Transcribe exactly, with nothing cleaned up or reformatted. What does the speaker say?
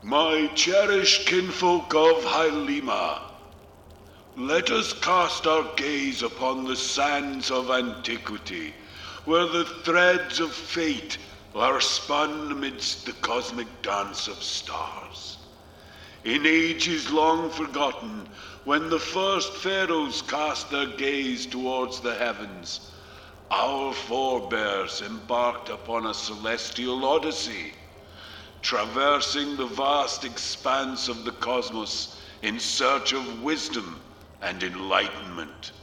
My cherished kinfolk of Hylema, let us cast our gaze upon the sands of antiquity, where the threads of fate are spun amidst the cosmic dance of stars. In ages long forgotten, when the first pharaohs cast their gaze towards the heavens, our forebears embarked upon a celestial odyssey, traversing the vast expanse of the cosmos in search of wisdom and enlightenment.